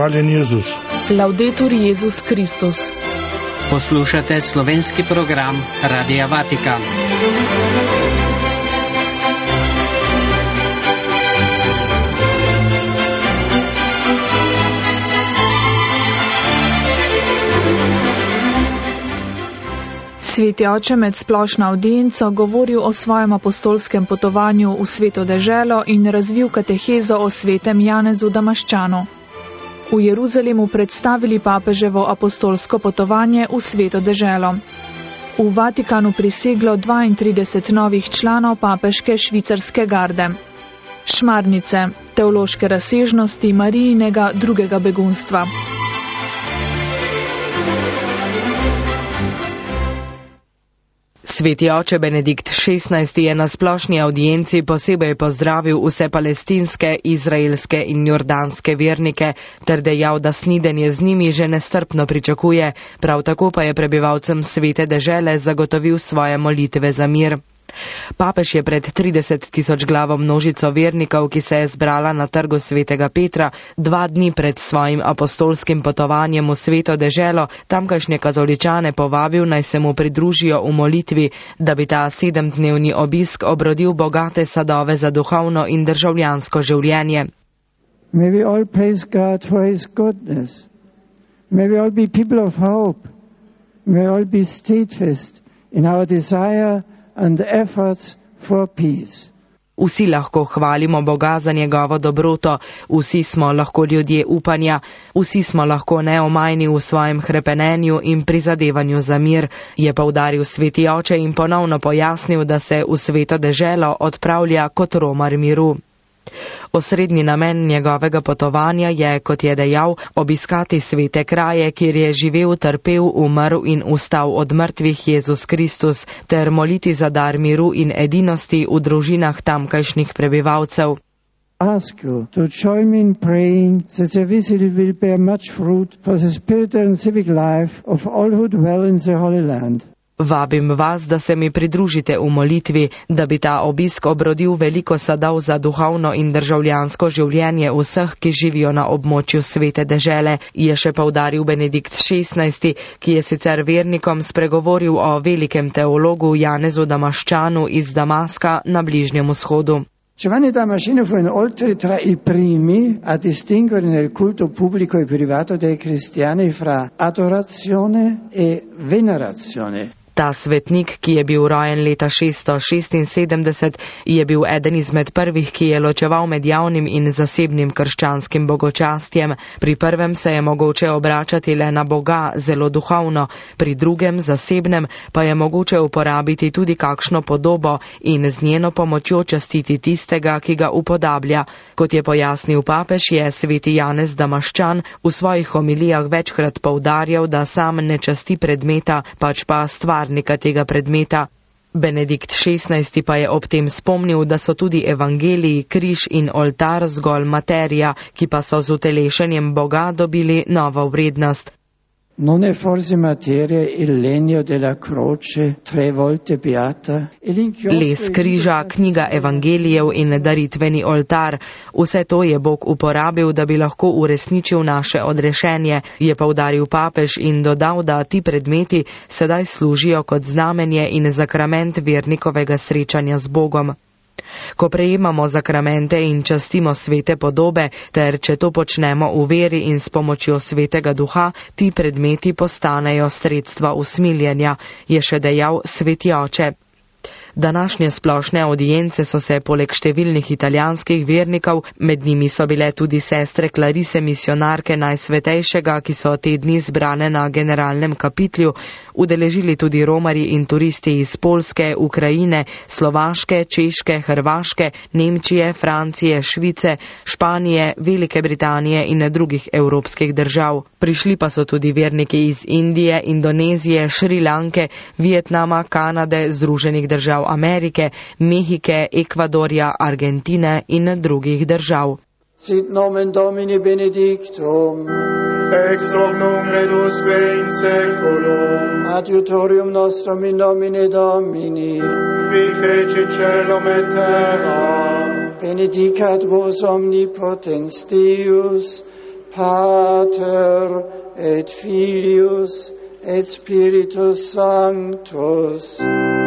Hvaljen Jezus. Laudetur Jezus Kristus. Poslušate slovenski program Radia Vatikan. Sveti oče med splošno avdienco govoril o svojem apostolskem potovanju v Sveto deželo in razvil katehezo o svetem Janezu Damaščanu. V Jeruzalemu predstavili papeževo apostolsko potovanje v Sveto deželo. V Vatikanu priseglo 32 novih članov papeške švicarske garde. Šmarnice, teološke razsežnosti Marijinega drugega begunstva. Sveti oče Benedikt XVI je na splošni avdienci posebej pozdravil vse palestinske, izraelske in jordanske vernike ter dejal, da snidenje z njimi že nestrpno pričakuje, prav tako pa je prebivalcem Svete dežele zagotovil svoje molitve za mir. Papež je pred 30.000 glavo množico vernikov, ki se je zbrala na trgu Svetega Petra, 2 dni pred svojim apostolskim potovanjem v Sveto deželo, tamkajšnje katoličane povabil, naj se mu pridružijo v molitvi, da bi ta 7-dnevni obisk obrodil bogate sadove za duhovno in državljansko življenje. May we all praise God for his goodness. May we all be people of hope. May we all be steadfast in our desire and efforts for peace. Vsi lahko hvalimo Boga za njegovo dobroto, vsi smo lahko ljudje upanja, vsi smo lahko neomajni v svojem hrepenenju in prizadevanju za mir, je poudaril sveti oče in ponovno pojasnil, da se v Sveto deželo odpravlja kot romar miru. Osrednji namen njegovega potovanja je, kot je dejal, obiskati svete kraje, kjer je živel, trpel, umrl in vstal od mrtvih Jezus Kristus, ter moliti za dar miru in edinosti v družinah tamkajšnjih prebivalcev. Ask you to join me in praying that the visit will bear much fruit for the spiritual and civic life of all who dwell in the Holy Land. Vabim vas, da se mi pridružite v molitvi, da bi ta obisk obrodil veliko sadov za duhovno in državljansko življenje vseh, ki živijo na območju Svete dežele, je še poudaril Benedikt XVI, ki je sicer vernikom spregovoril o velikem teologu Janezu Damaščanu iz Damaska na Bližnjem vzhodu. Giovanni Damasceno fu inoltre tra i primi a distinguere nel culto pubblico e privato dei cristiani fra adorazione e venerazione. Ta svetnik, ki je bil rojen leta 676, je bil eden izmed prvih, ki je ločeval med javnim in zasebnim krščanskim bogočastjem. Pri prvem se je mogoče obračati le na Boga, zelo duhovno, pri drugem, zasebnem, pa je mogoče uporabiti tudi kakšno podobo in z njeno pomočjo častiti tistega, ki ga upodablja. Kot je pojasnil papež, je sveti Janez Damaščan v svojih homilijah večkrat poudarjal, da sam ne časti predmeta, pač pa stvarnika tega predmeta. Benedikt XVI pa je ob tem spomnil, da so tudi evangeliji, križ in oltar zgolj materija, ki pa so z utelešenjem Boga dobili novo vrednost. Non è forse materia il legno della croce 3 volte beata? Les križa, knjiga evangelijev in daritveni oltar, vse to je Bog uporabil, da bi lahko uresničil naše odrešenje, je poudaril papež in dodal, da ti predmeti sedaj služijo kot znamenje in zakrament vernikovega srečanja z Bogom. Ko prejemamo zakramente in častimo svete podobe, ter če to počnemo v veri in s pomočjo svetega duha, ti predmeti postanejo sredstva usmiljenja, je še dejal sveti oče. Današnje splošne avdience so se poleg številnih italijanskih vernikov, med njimi so bile tudi sestre Klarise misionarke Najsvetejšega, ki so te dni zbrane na generalnem kapitlju, udeležili tudi romarji in turisti iz Poljske, Ukrajine, Slovaške, Češke, Hrvaške, Nemčije, Francije, Švice, Španije, Velike Britanije in drugih evropskih držav. Prišli pa so tudi verniki iz Indije, Indonezije, Šrilanke, Vietnama, Kanade, Združenih držav Amerike, Mehike, Ekvadorja, Argentine in drugih držav. Sit nomen Domini benedictum, ex hoc nunc et usque in seculum, adiutorium nostrum in nomine Domini, qui fecit caelum et terra, benedicat vos omnipotens Deus, Pater et Filius et Spiritus Sanctus.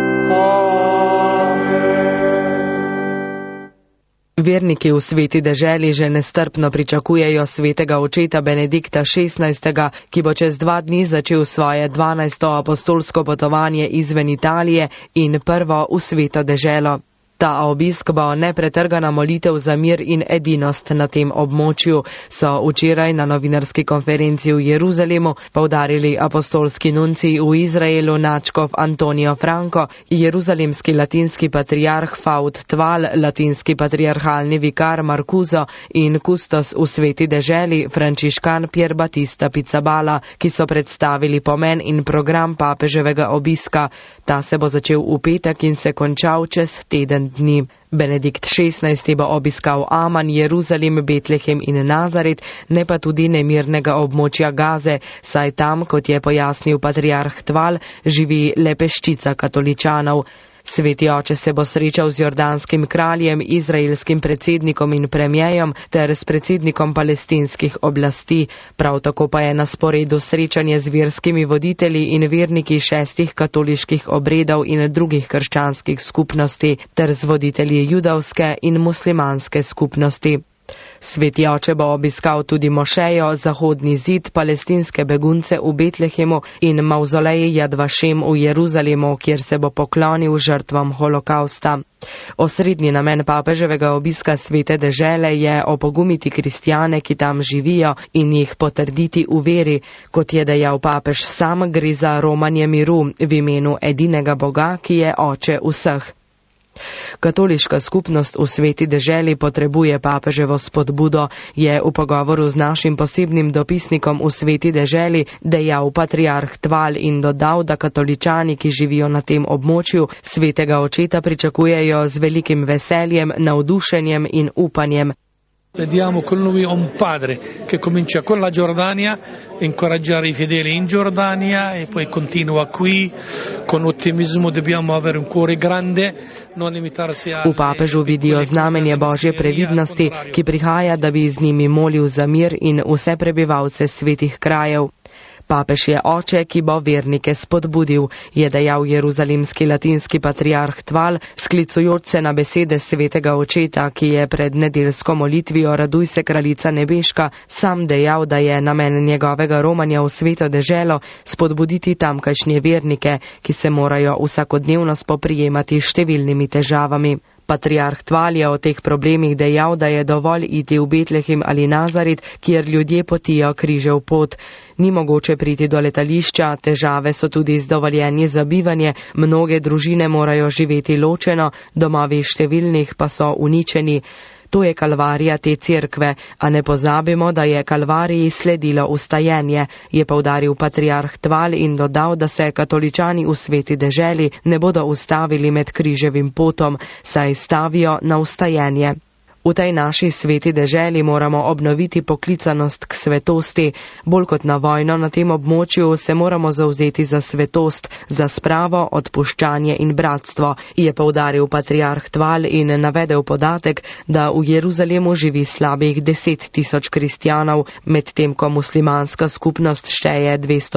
Verniki v sveti deželi že nestrpno pričakujejo svetega očeta Benedikta XVI., ki bo čez 2 dni začel svoje 12. apostolsko potovanje izven Italije in prvo v sveto deželo. Ta obisk bo nepretrgana molitev za mir in edinost na tem območju, so včeraj na novinarski konferenci v Jeruzalemu poudarili apostolski nuncij v Izraelu nadškof Antonijo Franco, jeruzalemski latinski patriarh Faud Tval, latinski patriarhalni vikar Markuzo in kustos v sveti deželi frančiškan Pier Battista Pizzaballa, ki so predstavili pomen in program papeževega obiska. Ta se bo začel v petek in se končal čez teden dni. Benedikt XVI. Bo obiskal Aman, Jeruzalem, Betlehem in Nazaret, ne pa tudi nemirnega območja Gaze, saj tam, kot je pojasnil patriarh Tval, živi le peščica katoličanov. Sveti oče se bo srečal z jordanskim kraljem, izraelskim predsednikom in premijejem ter s predsednikom palestinskih oblasti. Prav tako pa je na sporedu srečanje z verskimi voditelji in verniki 6 katoliških obredov in drugih krščanskih skupnosti ter z voditelji judovske in muslimanske skupnosti. Sveti oče bo obiskal tudi mošejo, Zahodni zid, palestinske begunce v Betlehemu in mavzolej Jad Vašem v Jeruzalemu, kjer se bo poklonil žrtvam holokausta. Osrednji namen papeževega obiska svete dežele je opogumiti kristjane, ki tam živijo, in jih potrditi v veri. Kot je dejal papež sam, gre za romanje miru v imenu edinega Boga, ki je oče vseh. Katoliška skupnost v sveti deželi potrebuje papeževo spodbudo, je v pogovoru z našim posebnim dopisnikom v sveti deželi dejal patriarh Tval in dodal, da katoličani, ki živijo na tem območju, svetega očeta pričakujejo z velikim veseljem, navdušenjem in upanjem. Vediamo con lui un padre che comincia con la Giordania, incoraggiare i fedeli in Giordania e poi continua qui con ottimismo. Dobbiamo avere un cuore grande, non limitarsi a. V papežu vidijo znamenje Božje previdnosti, ki prihaja, da bi z njimi molil za mir in vse prebivalce svetih krajev. Papež je oče, ki bo vernike spodbudil, je dejal jeruzalemski latinski patriarh Tval, sklicujoč se na besede svetega očeta, ki je pred nedeljsko molitvijo Raduj se kraljica nebeška sam dejal, da je namen njegovega romanja v sveto deželo spodbuditi tamkajšnje vernike, ki se morajo vsakodnevno spoprijemati s številnimi težavami. Patriarh Tval je o teh problemih dejal, da je dovolj iti v Betlehem ali Nazaret, kjer ljudje potijo križev pot. Ni mogoče priti do letališča, težave so tudi z dovoljenji za bivanje, mnoge družine morajo živeti ločeno, domovi številnih pa so uničeni. To je kalvarija te cerkve, a ne pozabimo, da je kalvariji sledilo ustajenje, je poudaril patriarh Tval in dodal, da se katoličani v sveti deželi ne bodo ustavili med križevim potom, saj stavijo na ustajenje. V tej naši sveti deželi moramo obnoviti poklicanost k svetosti. Bolj kot na vojno na tem območju se moramo zavzeti za svetost, za spravo, odpuščanje in bratstvo, je poudaril patriarh Tval in navedel podatek, da v Jeruzalemu živi slabih 10 000 kristjanov, medtem ko muslimanska skupnost šteje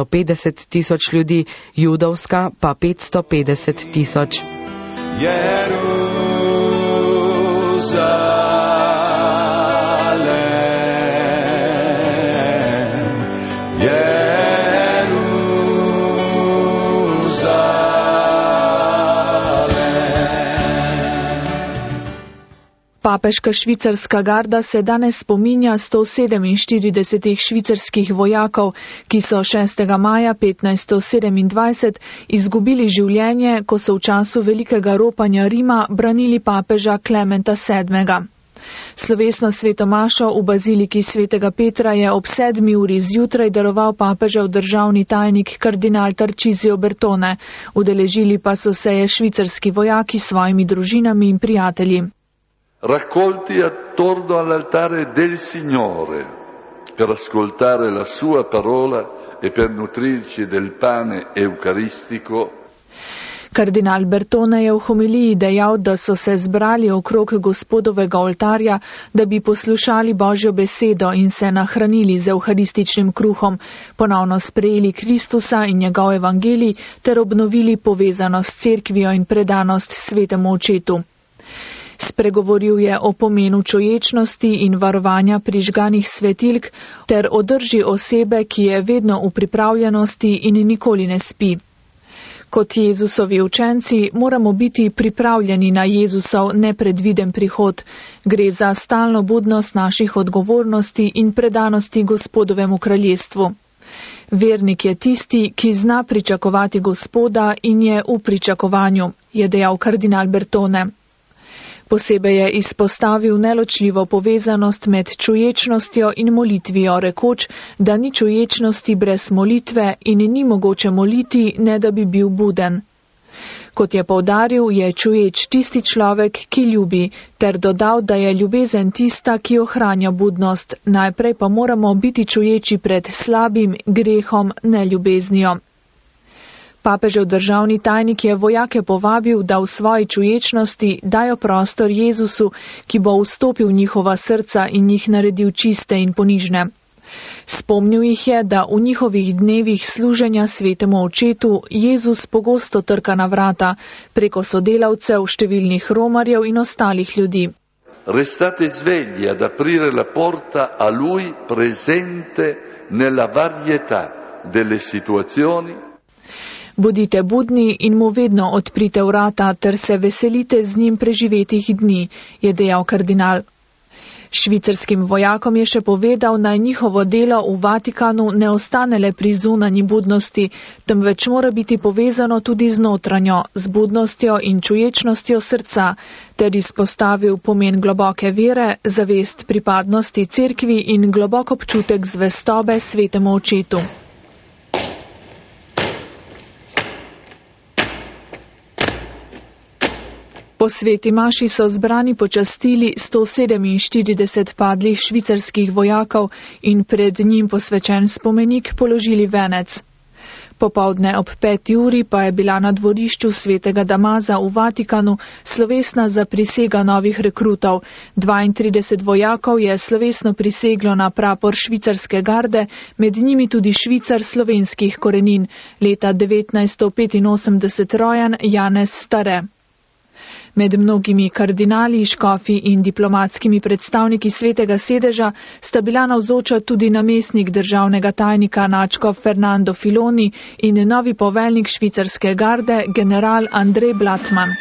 250 000 ljudi, judovska pa 550 000. Papeška švicarska garda se danes spominja 147 švicarskih vojakov, ki so 6. maja 1527 izgubili življenje, ko so v času velikega ropanja Rima branili papeža Klementa VII. Slovesno svetomašo v baziliki svetega Petra je ob 7. uri zjutraj daroval papežev državni tajnik kardinal Tarcisio Bertone. Udeležili pa so se je švicarski vojaki s svojimi družinami in prijatelji. Raccolti attorno all'altare del Signore per ascoltare la sua parola e per nutrirci del pane eucaristico. Kardinal Bertone je v homiliji dejal, da so se zbrali okrog Gospodovega oltarja, da bi poslušali Božjo besedo in se nahranili z evharističnim kruhom, ponovno sprejeli Kristusa in njegov evangelij ter obnovili povezanost s cerkvijo in predanost svetemu očetu. Spregovoril je o pomenu čuječnosti in varovanja prižganih svetilk ter o drži osebe, ki je vedno v pripravljenosti in nikoli ne spi. Kot Jezusovi učenci moramo biti pripravljeni na Jezusov nepredviden prihod. Gre za stalno budnost naših odgovornosti in predanosti Gospodovemu kraljestvu. Vernik je tisti, ki zna pričakovati Gospoda in je v pričakovanju, je dejal kardinal Bertone. Posebej je izpostavil neločljivo povezanost med čuječnostjo in molitvijo, rekoč, da ni čuječnosti brez molitve in ni mogoče moliti, ne da bi bil buden. Kot je poudaril, je čuječ tisti človek, ki ljubi, ter dodal, da je ljubezen tista, ki ohranja budnost. Najprej pa moramo biti čuječi pred slabim grehom, neljubeznijo. Papežev državni tajnik je vojake povabil, da v svoji čuječnosti dajo prostor Jezusu, ki bo vstopil v njihova srca in jih naredil čiste in ponižne. Spomnil jih je, da v njihovih dnevih služenja svetemu očetu Jezus pogosto trka na vrata preko sodelavcev, številnih romarjev in ostalih ljudi. Restate svegli ad aprire la porta a lui presente nella varietà delle situazioni. Bodite budni in mu vedno odprite vrata ter se veselite z njim preživetih dni, je dejal kardinal. Švicarskim vojakom je še povedal, naj njihovo delo v Vatikanu ne ostane le pri zunanji budnosti, temveč mora biti povezano tudi z notranjo, z budnostjo in čuječnostjo srca, ter izpostavil pomen globoke vere, zavest pripadnosti cerkvi in globok občutek zvestobe svetemu očetu. Po sveti maši so zbrani počastili 147 padlih švicarskih vojakov in pred njim posvečen spomenik položili venec. Popoldne ob 5. uri pa je bila na dvorišču svetega Damaza v Vatikanu slovesna zaprisega novih rekrutov. 32 vojakov je slovesno priseglo na prapor švicarske garde, med njimi tudi švicar slovenskih korenin, leta 1985 rojen Janez Stare. Med mnogimi kardinali, škofi in diplomatskimi predstavniki svetega sedeža sta bila navzoča tudi namestnik državnega tajnika nadškof Fernando Filoni in novi poveljnik švicarske garde general Andrej Blatman.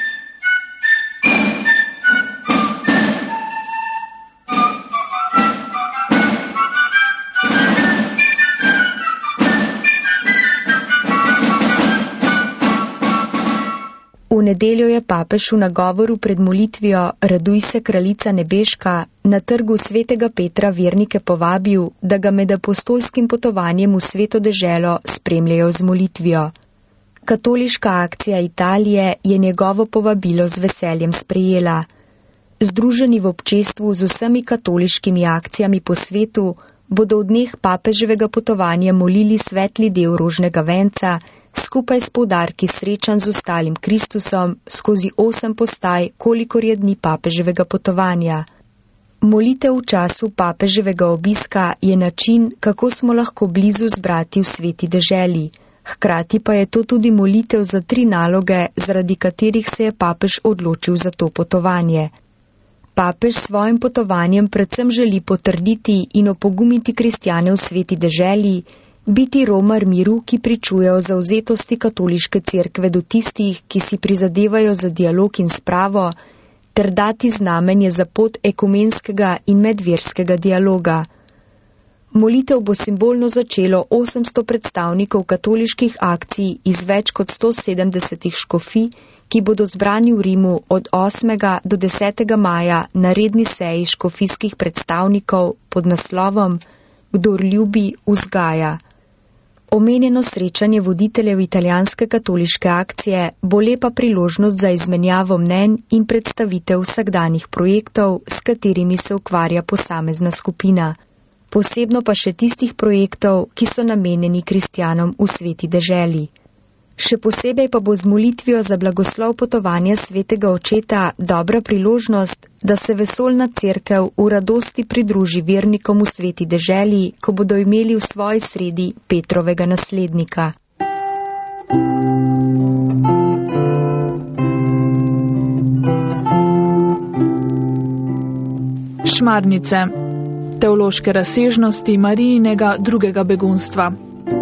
V nedeljo je papež v nagovoru pred molitvijo Raduj se, kraljica nebeška, na trgu svetega Petra vernike povabil, da ga med apostolskim potovanjem v sveto deželo spremljajo z molitvijo. Katoliška akcija Italije je njegovo povabilo z veseljem sprejela. Združeni v občestvu z vsemi katoliškimi akcijami po svetu bodo v dneh papeževega potovanja molili svetli del rožnega venca, skupaj s poudarki srečanj z ostalim Kristusom skozi 8 postaj, kolikor je dni papeževega potovanja. Molitev v času papeževega obiska je način, kako smo lahko blizu zbrati v sveti deželi. Hkrati pa je to tudi molitev za 3 naloge, zaradi katerih se je papež odločil za to potovanje. Papež s svojim potovanjem predvsem želi potrditi in opogumiti kristjane v sveti deželi, biti romar miru, ki pričuje o zavzetosti katoliške cerkve do tistih, ki si prizadevajo za dialog in spravo, ter dati znamenje za pot ekumenskega in medverskega dialoga. Molitev bo simbolno začelo 800 predstavnikov katoliških akcij iz več kot 170 škofij, ki bodo zbrani v Rimu od 8. do 10. maja na redni seji škofijskih predstavnikov pod naslovom Kdor ljubi, vzgaja. Omenjeno srečanje voditeljev italijanske katoliške akcije bo lepa priložnost za izmenjavo mnenj in predstavitev vsakdanjih projektov, s katerimi se ukvarja posamezna skupina. Posebno pa še tistih projektov, ki so namenjeni kristjanom v sveti deželi. Še posebej pa bo z molitvijo za blagoslov potovanja svetega očeta dobra priložnost, da se vesoljna cerkev v radosti pridruži vernikom v sveti deželi, ko bodo imeli v svoji sredi Petrovega naslednika. Šmarnice. Teološke razsežnosti Marijinega drugega begunstva.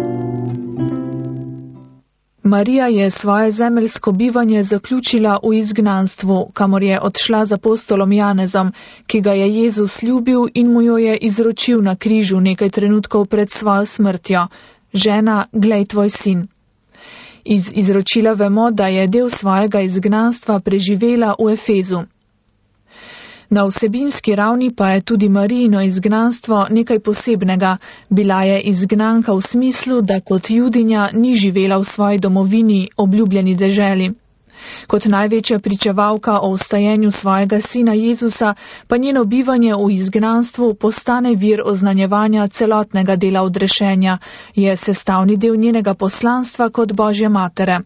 Marija je svoje zemeljsko bivanje zaključila v izgnanstvu, kamor je odšla z apostolom Janezom, ki ga je Jezus ljubil in mu jo je izročil na križu nekaj trenutkov pred svojo smrtjo. Žena, glej tvoj sin. Iz izročila vemo, da je del svojega izgnanstva preživela v Efezu. Na vsebinski ravni pa je tudi Marijino izgnanstvo nekaj posebnega. Bila je izgnanka v smislu, da kot Judinja ni živela v svoji domovini, obljubljeni deželi. Kot največja pričevalka o vstajenju svojega sina Jezusa, pa njeno bivanje v izgnanstvu postane vir oznanjevanja celotnega dela odrešenja, je sestavni del njenega poslanstva kot Božje matere.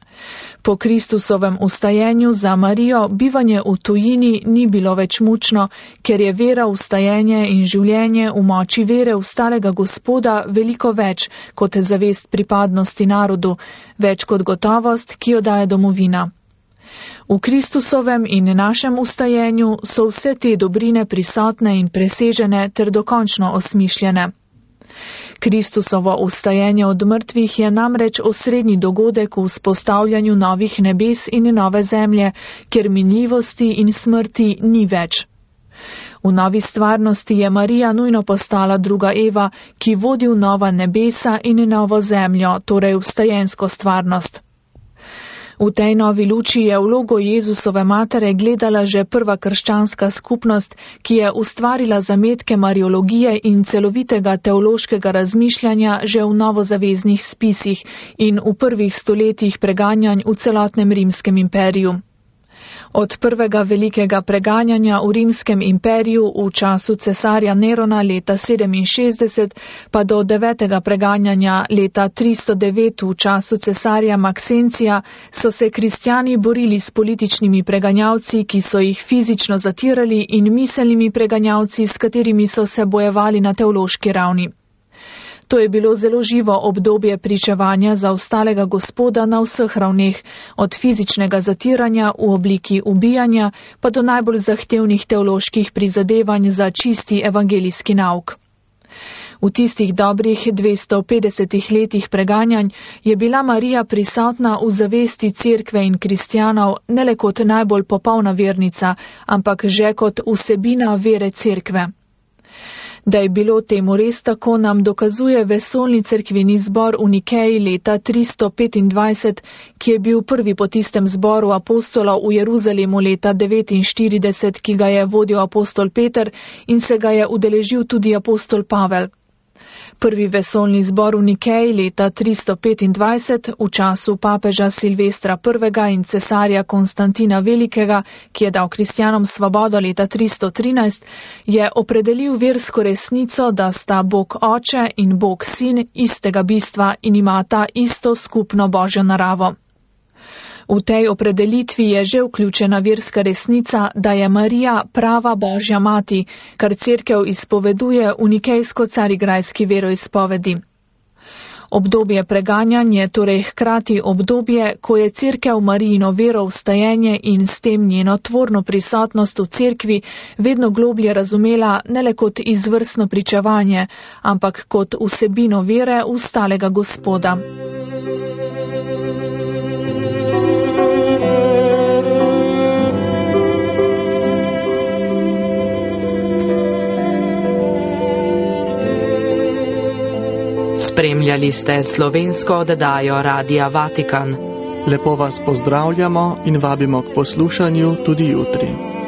Po Kristusovem vstajenju za Marijo bivanje v tujini ni bilo več mučno, ker je vera v vstajenje in življenje v moči vere v starega Gospoda veliko več kot zavest pripadnosti narodu, več kot gotovost, ki jo daje domovina. V Kristusovem in našem vstajenju so vse te dobrine prisotne in presežene ter dokončno osmišljene. Kristusovo vstajenje od mrtvih je namreč osrednji dogodek v vzpostavljanju novih nebes in nove zemlje, kjer minljivosti in smrti ni več. V novi stvarnosti je Marija nujno postala druga Eva, ki vodi v nova nebesa in novo zemljo, torej vstajensko stvarnost. V tej novi luči je vlogo Jezusove matere gledala že prva krščanska skupnost, ki je ustvarila zametke mariologije in celovitega teološkega razmišljanja že v novozaveznih spisih in v prvih stoletjih preganjanj v celotnem rimskem imperiju. Od prvega velikega preganjanja v rimskem imperiju v času cesarja Nerona leta 67 pa do 9. preganjanja leta 309 v času cesarja Maksencija so se kristjani borili s političnimi preganjavci, ki so jih fizično zatirali, in miselnimi preganjavci, s katerimi so se bojevali na teološki ravni. To je bilo zelo živo obdobje pričevanja za ostalega Gospoda na vseh ravneh, od fizičnega zatiranja v obliki ubijanja pa do najbolj zahtevnih teoloških prizadevanj za čisti evangelijski nauk. V tistih dobrih 250 letih preganjanj je bila Marija prisotna v zavesti cerkve in kristjanov ne le kot najbolj popolna vernica, ampak že kot vsebina vere cerkve. Da je bilo temu res tako, nam dokazuje vesoljni cerkveni zbor v Nikeji leta 325, ki je bil prvi po tistem zboru apostolov v Jeruzalemu leta 49, ki ga je vodil apostol Peter in se ga je udeležil tudi apostol Pavel. Prvi vesoljni zbor v Nikeji leta 325 v času papeža Silvestra I. in cesarja Konstantina Velikega, ki je dal kristjanom svobodo leta 313, je opredelil versko resnico, da sta Bog Oče in Bog Sin istega bistva in imata isto skupno Božjo naravo. V tej opredelitvi je že vključena verska resnica, da je Marija prava Božja mati, kar cerkev izpoveduje v nikejsko-carigrajski veroizpovedi. Obdobje preganjanj je torej hkrati obdobje, ko je cerkev Marijino vero vstajenje in s tem njeno tvorno prisotnost v cerkvi vedno globlje razumela ne le kot izvrstno pričevanje, ampak kot vsebino vere v stalega Gospoda. Spremljali ste slovensko oddajo Radia Vatikan. Lepo vas pozdravljamo in vabimo k poslušanju tudi jutri.